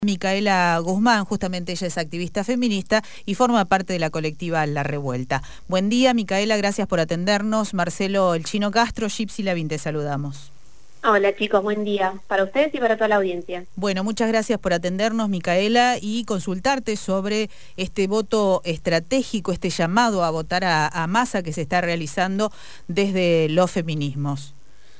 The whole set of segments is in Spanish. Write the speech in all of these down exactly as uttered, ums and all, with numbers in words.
Micaela Guzmán, justamente ella es activista feminista y forma parte de la colectiva La Revuelta. Buen día, Micaela, gracias por atendernos. Marcelo El Chino Castro, Gypsy Lavín, te saludamos. Hola chicos, buen día para ustedes y para toda la audiencia. Bueno, muchas gracias por atendernos, Micaela, y consultarte sobre este voto estratégico, este llamado a votar a, a Massa que se está realizando desde los feminismos.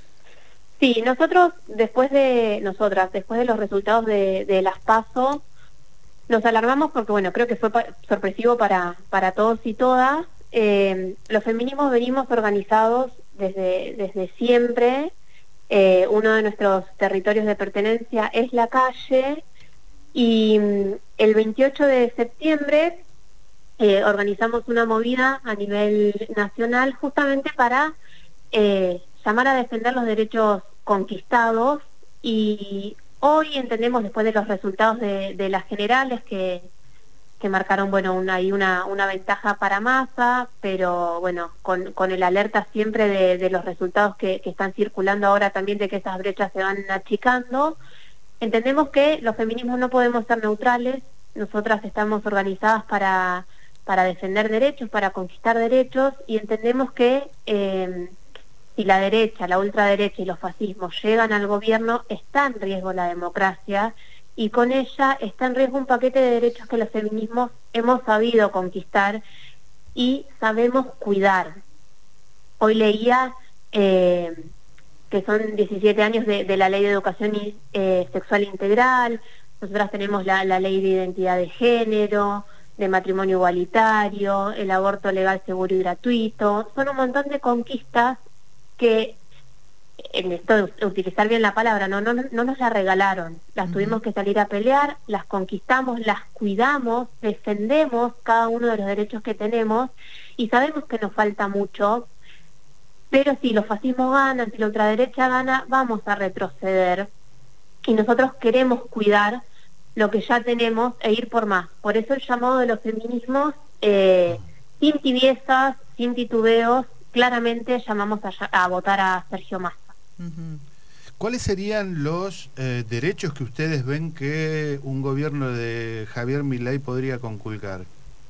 Sí, nosotros después de, nosotras, después de los resultados de, de las PASO, nos alarmamos porque, bueno, creo que fue pa sorpresivo para, para todos y todas. Eh, los feminismos venimos organizados desde, desde siempre. Eh, uno de nuestros territorios de pertenencia es la calle, y mm, el veintiocho de septiembre eh, organizamos una movida a nivel nacional justamente para eh, llamar a defender los derechos conquistados, y hoy entendemos, después de los resultados de, de las generales que, que marcaron, bueno, una, hay una, una ventaja para Massa, pero bueno, con, con el alerta siempre de, de los resultados que, que están circulando ahora también, de que esas brechas se van achicando. Entendemos que los feminismos no podemos ser neutrales. Nosotras estamos organizadas para, para defender derechos, para conquistar derechos, y entendemos que eh, si la derecha, la ultraderecha y los fascismos llegan al gobierno, está en riesgo la democracia, y con ella está en riesgo un paquete de derechos que los feminismos hemos sabido conquistar y sabemos cuidar. Hoy leía eh, que son diecisiete años de, de la Ley de Educación y, eh, Sexual Integral. Nosotras tenemos la, la Ley de Identidad de Género, de matrimonio igualitario, el aborto legal, seguro y gratuito. Son un montón de conquistas que, en esto de utilizar bien la palabra, no, no, no nos las regalaron, las uh-huh. tuvimos que salir a pelear, las conquistamos, las cuidamos, defendemos cada uno de los derechos que tenemos, y sabemos que nos falta mucho, pero si los fascismos ganan, si la ultraderecha gana, vamos a retroceder, y nosotros queremos cuidar lo que ya tenemos e ir por más. Por eso el llamado de los feminismos, eh, sin tibiezas, sin titubeos, claramente llamamos a, a votar a Sergio Massa. Uh-huh. ¿Cuáles serían los eh, derechos que ustedes ven que un gobierno de Javier Milei podría conculcar?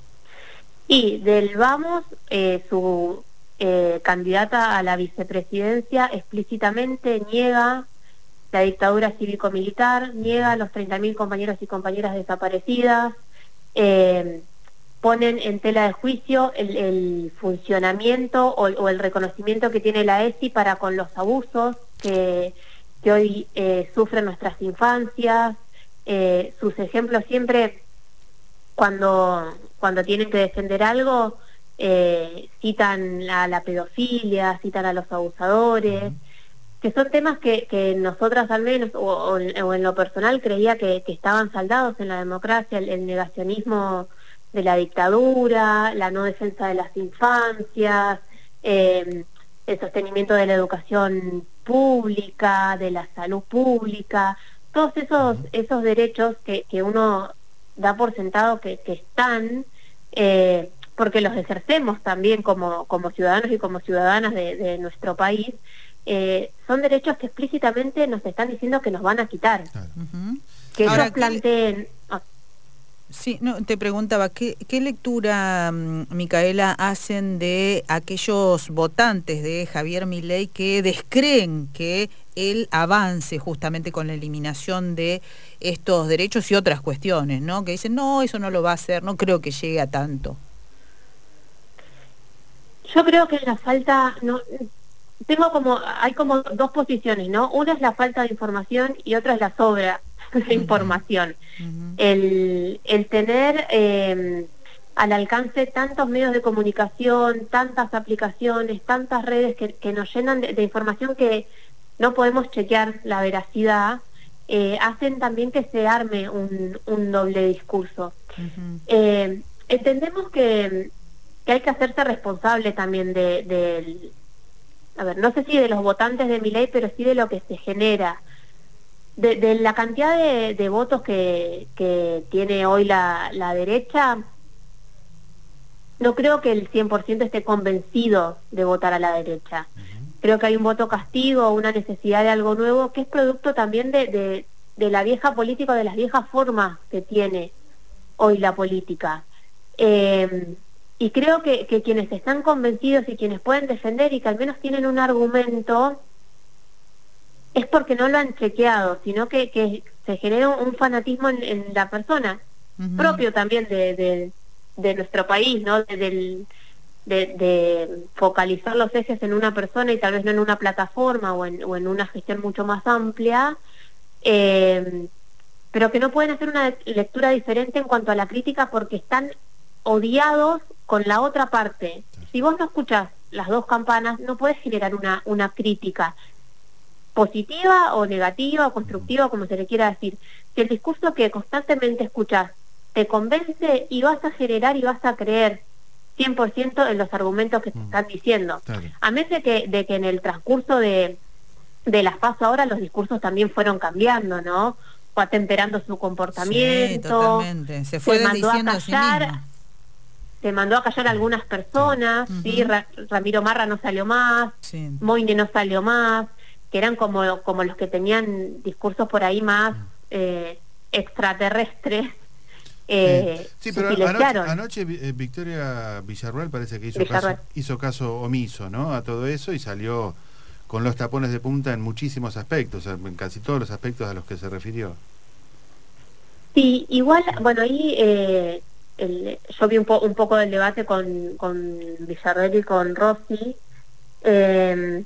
Y del Vamos, eh, su eh, candidata a la vicepresidencia explícitamente niega la dictadura cívico-militar, niega a los treinta mil compañeros y compañeras desaparecidas, eh, ponen en tela de juicio el, el funcionamiento o, o el reconocimiento que tiene la E S I para con los abusos que, que hoy eh, sufren nuestras infancias. Eh, sus ejemplos siempre, cuando, cuando tienen que defender algo, eh, citan la, la pedofilia, citan a los abusadores, que son temas que, que nosotras al menos, o, o, o en lo personal, creía que, que estaban saldados en la democracia, el, el negacionismo de la dictadura, la no defensa de las infancias, eh, el sostenimiento de la educación pública, de la salud pública, todos esos esos derechos que, que uno da por sentado que, que están, eh, porque los ejercemos también como, como ciudadanos y como ciudadanas de, de nuestro país, eh, son derechos que explícitamente nos están diciendo que nos van a quitar. Claro. Uh-huh. Que Ahora, ellos planteen... Oh. Sí, no, te preguntaba, ¿qué, qué lectura, Micaela, hacen de aquellos votantes de Javier Milei que descreen que él avance justamente con la eliminación de estos derechos y otras cuestiones, ¿no? Que dicen, no, eso no lo va a hacer, no creo que llegue a tanto. Yo creo que la falta... no tengo como hay como dos posiciones, ¿no? Una es la falta de información y otra es la sobra de información. Uh-huh. El, el tener eh, al alcance tantos medios de comunicación, tantas aplicaciones, tantas redes que, que nos llenan de, de información que no podemos chequear la veracidad, eh, hacen también que se arme un, un doble discurso. Uh-huh. Eh, entendemos que, que hay que hacerse responsable también de, de, a ver, no sé si de los votantes de Milei, pero sí de lo que se genera. De, de la cantidad de, de votos que, que tiene hoy la, la derecha, no creo que el cien por ciento esté convencido de votar a la derecha. Uh-huh. Creo que hay un voto castigo, una necesidad de algo nuevo, que es producto también de, de, de la vieja política, de las viejas formas que tiene hoy la política. Eh, y creo que, que quienes están convencidos y quienes pueden defender y que al menos tienen un argumento, es porque no lo han chequeado, sino que, que se genera un fanatismo en, en la persona, uh-huh. propio también de, de, de nuestro país, ¿no? De, del, de, de focalizar los ejes en una persona y tal vez no en una plataforma o en, o en una gestión mucho más amplia, eh, pero que no pueden hacer una lectura diferente en cuanto a la crítica porque están odiados con la otra parte. Si vos no escuchás las dos campanas, no podés generar una, una crítica positiva o negativa o constructiva, como se le quiera decir. Si el discurso que constantemente escuchás te convence, y vas a generar y vas a creer cien por ciento en los argumentos que te están diciendo. Claro. A menos de que, de que en el transcurso de, de las PASO ahora los discursos también fueron cambiando, ¿no? Fue atemperando su comportamiento. Sí, totalmente. Se fue se mandó a callar, a sí mismo. Se mandó a callar a algunas personas, uh-huh. ¿sí? Ra Ramiro Marra no salió más, sí. Moine no salió más, que eran como, como los que tenían discursos por ahí más eh, extraterrestres. Eh, sí, pero anoche, anoche eh, Victoria Villarruel parece que hizo caso, hizo caso omiso, ¿no? A todo eso y salió con los tapones de punta en muchísimos aspectos, en casi todos los aspectos a los que se refirió. Sí, igual, bueno, ahí eh, el, yo vi un, po, un poco del debate con, con Villarruel y con Rossi. Eh,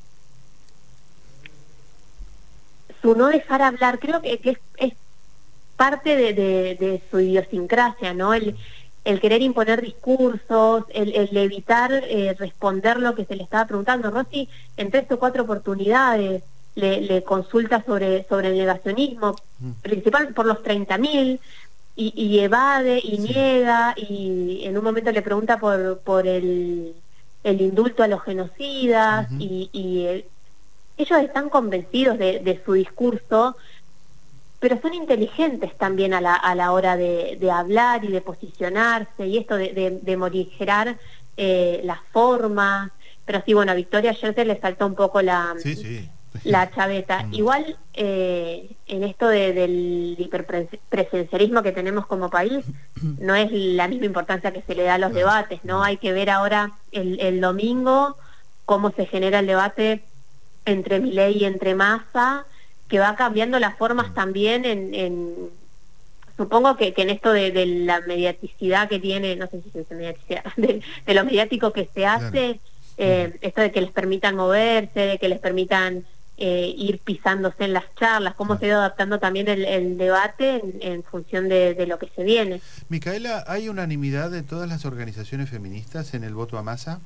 su no dejar hablar, creo que, que es, es parte de, de, de su idiosincrasia, ¿no? El, el querer imponer discursos, el, el evitar eh, responder lo que se le estaba preguntando. Rossi, en tres o cuatro oportunidades, le, le consulta sobre, sobre el negacionismo, mm. principalmente por los treinta mil, y, y evade, y sí. niega, y en un momento le pregunta por, por el, el indulto a los genocidas, uh-huh. y, y el, ellos están convencidos de, de su discurso, pero son inteligentes también a la, a la hora de, de hablar y de posicionarse, y esto de, de, de morigerar eh, las formas. Pero sí, bueno, a Victoria ayer se le saltó un poco la, sí, sí. la chaveta. Mm. Igual eh, en esto de, del hiperpresencialismo que tenemos como país, no es la misma importancia que se le da a los no. debates, ¿no? Hay que ver ahora el, el domingo cómo se genera el debate entre Milei y entre Massa, que va cambiando las formas también en, en supongo que, que en esto de, de la mediaticidad que tiene, no sé si se dice mediaticidad, de, de lo mediático que se hace, claro. eh, esto de que les permitan moverse, de que les permitan eh, ir pisándose en las charlas, cómo claro. se ha ido adaptando también el, el debate en, en función de, de lo que se viene. Micaela, ¿hay unanimidad de todas las organizaciones feministas en el voto a Massa?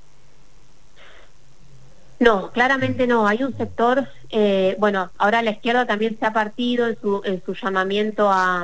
No, claramente no. Hay un sector, eh, bueno, ahora la izquierda también se ha partido en su, en su llamamiento a,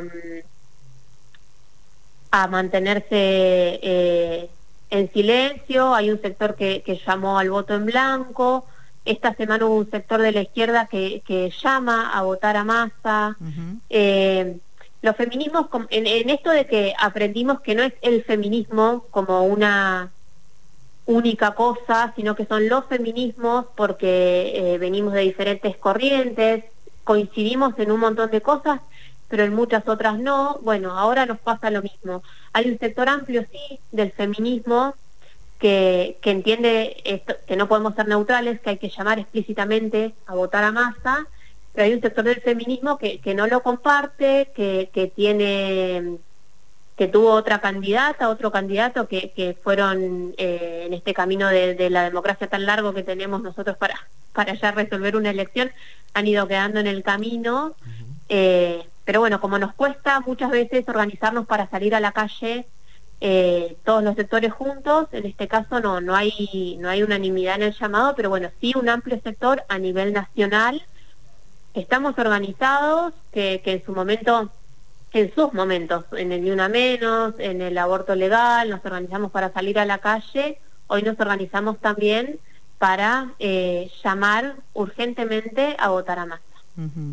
a mantenerse eh, en silencio. Hay un sector que, que llamó al voto en blanco. Esta semana hubo un sector de la izquierda que, que llama a votar a Massa. Uh-huh. eh, los feminismos, en, en esto de que aprendimos que no es el feminismo como una única cosa, sino que son los feminismos porque eh, venimos de diferentes corrientes, coincidimos en un montón de cosas, pero en muchas otras no. Bueno, ahora nos pasa lo mismo. Hay un sector amplio, sí, del feminismo que, que entiende esto, que no podemos ser neutrales, que hay que llamar explícitamente a votar a Massa, pero hay un sector del feminismo que, que no lo comparte, que, que tiene... que tuvo otra candidata, otro candidato que, que fueron eh, en este camino de, de la democracia tan largo que tenemos nosotros para, para ya resolver una elección, han ido quedando en el camino. Uh-huh. eh, pero bueno, como nos cuesta muchas veces organizarnos para salir a la calle, eh, todos los sectores juntos, en este caso no, no hay, no hay unanimidad en el llamado, pero bueno, sí un amplio sector a nivel nacional. Estamos organizados, que, que en su momento... en sus momentos, en el Ni Una Menos, en el aborto legal, nos organizamos para salir a la calle. Hoy nos organizamos también para eh, llamar urgentemente a votar a Massa. Uh-huh.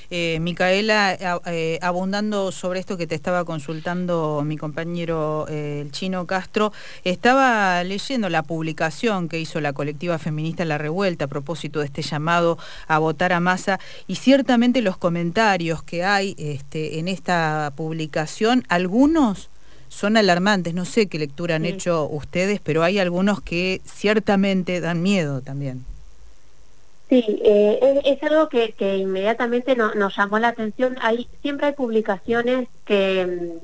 Eh, Micaela, eh, abundando sobre esto que te estaba consultando mi compañero eh, el Chino Castro, estaba leyendo la publicación que hizo la colectiva feminista La Revuelta a propósito de este llamado a votar a Massa, y ciertamente los comentarios que hay este, en esta publicación, algunos son alarmantes. No sé qué lectura han sí. hecho ustedes, pero hay algunos que ciertamente dan miedo también. Sí, eh, es, es algo que, que inmediatamente no, nos llamó la atención. Hay, siempre hay publicaciones que,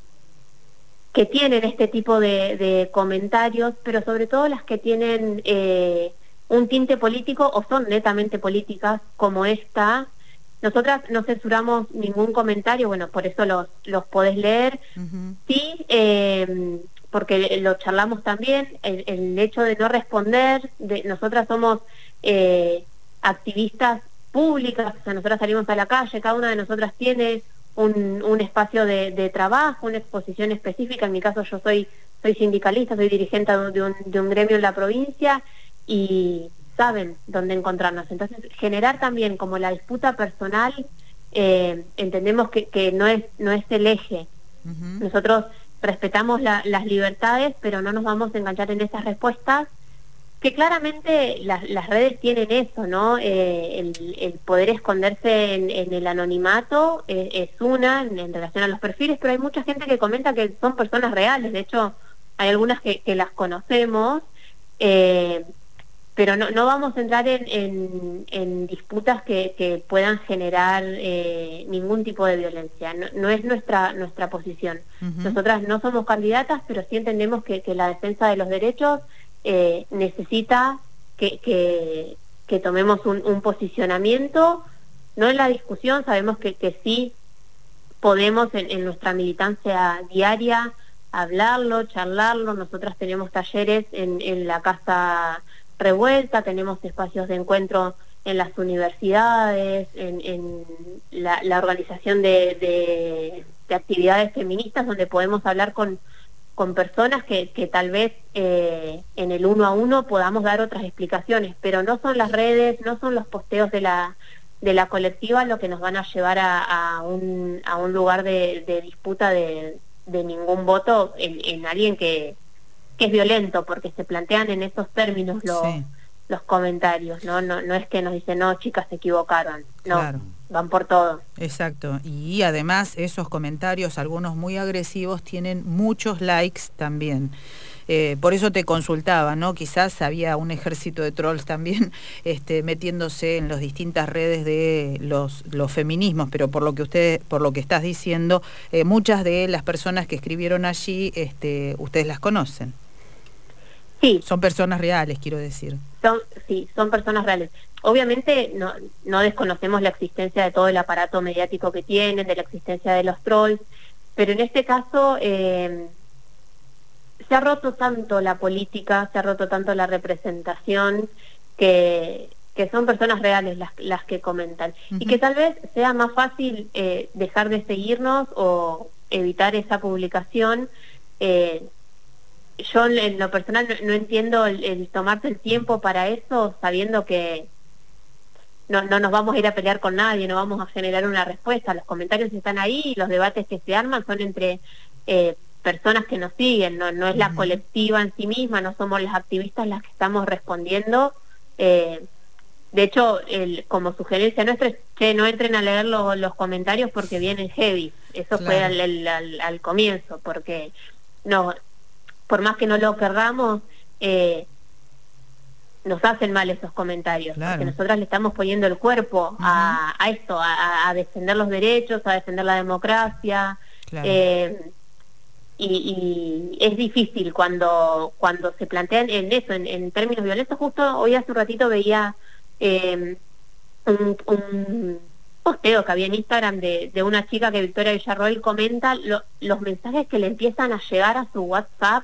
que tienen este tipo de, de comentarios, pero sobre todo las que tienen eh, un tinte político o son netamente políticas, como esta. Nosotras no censuramos ningún comentario, bueno, por eso los, los podés leer. Uh-huh. Sí, eh, porque lo charlamos también, el, el hecho de no responder, de, nosotras somos... Eh, activistas públicas, o sea, nosotras salimos a la calle, cada una de nosotras tiene un, un espacio de, de trabajo, una exposición específica. En mi caso yo soy soy sindicalista, soy dirigente de un, de un gremio en la provincia y saben dónde encontrarnos. Entonces, generar también como la disputa personal, eh, entendemos que, que no es no es el eje. Uh-huh. Nosotros respetamos la, las libertades, pero no nos vamos a enganchar en esas respuestas, que claramente las, las redes tienen eso, ¿no? Eh, el, el poder esconderse en, en el anonimato eh, es una, en, en relación a los perfiles, pero hay mucha gente que comenta que son personas reales. De hecho, hay algunas que, que las conocemos, eh, pero no, no vamos a entrar en, en, en disputas que, que puedan generar eh, ningún tipo de violencia. No, no es nuestra, nuestra posición. Uh-huh. Nosotras no somos candidatas, pero sí entendemos que, que la defensa de los derechos Eh, necesita que, que, que tomemos un, un posicionamiento, no en la discusión. Sabemos que, que sí podemos en, en nuestra militancia diaria hablarlo, charlarlo. Nosotras tenemos talleres en, en la Casa Revuelta, tenemos espacios de encuentro en las universidades, en, en la, la organización de, de, de actividades feministas, donde podemos hablar con con personas que, que tal vez eh, en el uno a uno podamos dar otras explicaciones, pero no son las redes, no son los posteos de la de la colectiva lo que nos van a llevar a, a, un, a un lugar de, de disputa de, de ningún voto en, en alguien que, que es violento, porque se plantean en esos términos los, sí. los comentarios, ¿no? No, no es que nos dicen, no, chicas, se equivocaron, no. Claro. Van por todo. Exacto, y además esos comentarios, algunos muy agresivos, tienen muchos likes también. Eh, por eso te consultaba, ¿no? Quizás había un ejército de trolls también este, metiéndose en las distintas redes de los, los feminismos, pero por lo que usted, por lo que estás diciendo, eh, muchas de las personas que escribieron allí, este, ustedes las conocen. Sí. Son personas reales, quiero decir. Son, sí, son personas reales. Obviamente no, no desconocemos la existencia de todo el aparato mediático que tienen, de la existencia de los trolls, pero en este caso eh, se ha roto tanto la política, se ha roto tanto la representación, que, que son personas reales las, las que comentan. Uh-huh. Y que tal vez sea más fácil eh, dejar de seguirnos o evitar esa publicación. Eh, yo en lo personal no, no entiendo el, el tomarse el tiempo para eso, sabiendo que No, no nos vamos a ir a pelear con nadie, no vamos a generar una respuesta. Los comentarios están ahí y los debates que se arman son entre eh, personas que nos siguen, no, no es la uh-huh. colectiva en sí misma, no somos las activistas las que estamos respondiendo. Eh, de hecho, el, como sugerencia nuestra es que no entren a leer lo, los comentarios porque vienen heavy. Eso claro. fue al, al, al, al comienzo, porque no, por más que no lo querramos, eh, nos hacen mal esos comentarios, claro. porque nosotras le estamos poniendo el cuerpo uh-huh. a, a esto, a, a defender los derechos, a defender la democracia, claro. eh, y, y es difícil cuando cuando se plantean en eso, en, en términos violentos. Justo hoy hace un ratito veía eh, un, un posteo que había en Instagram de, de una chica que Victoria Villarroel comenta lo, los mensajes que le empiezan a llegar a su WhatsApp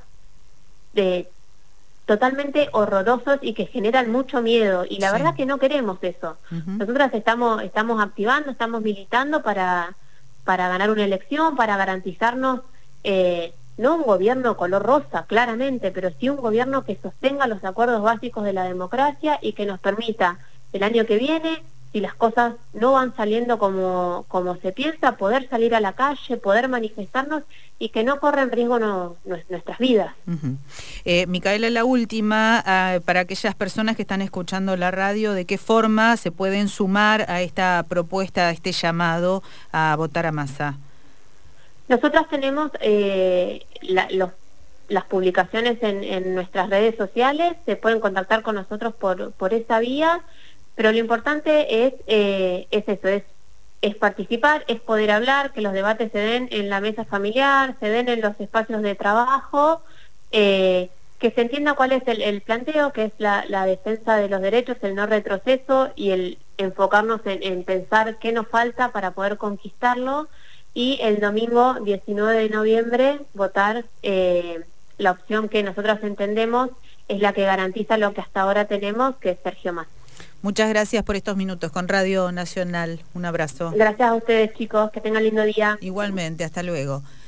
de totalmente horrorosos y que generan mucho miedo, y la sí. verdad que no queremos eso. Uh-huh. Nosotras estamos estamos activando, estamos militando para para ganar una elección, para garantizarnos eh, no un gobierno color rosa, claramente, pero sí un gobierno que sostenga los acuerdos básicos de la democracia y que nos permita el año que viene si las cosas no van saliendo como, como se piensa, poder salir a la calle, poder manifestarnos y que no corren riesgo no, no, nuestras vidas. Uh-huh. eh, Micaela, la última, uh, para aquellas personas que están escuchando la radio, ¿de qué forma se pueden sumar a esta propuesta, a este llamado a votar a Massa? Nosotras tenemos eh, la, los, las publicaciones en, en nuestras redes sociales, se pueden contactar con nosotros por, por esa vía, pero lo importante es, eh, es eso, es, es participar, es poder hablar, que los debates se den en la mesa familiar, se den en los espacios de trabajo, eh, que se entienda cuál es el, el planteo, que es la, la defensa de los derechos, el no retroceso y el enfocarnos en, en pensar qué nos falta para poder conquistarlo, y el domingo diecinueve de noviembre votar eh, la opción que nosotros entendemos es la que garantiza lo que hasta ahora tenemos, que es Sergio Massa. Muchas gracias por estos minutos con Radio Nacional. Un abrazo. Gracias a ustedes, chicos. Que tengan lindo día. Igualmente, hasta luego.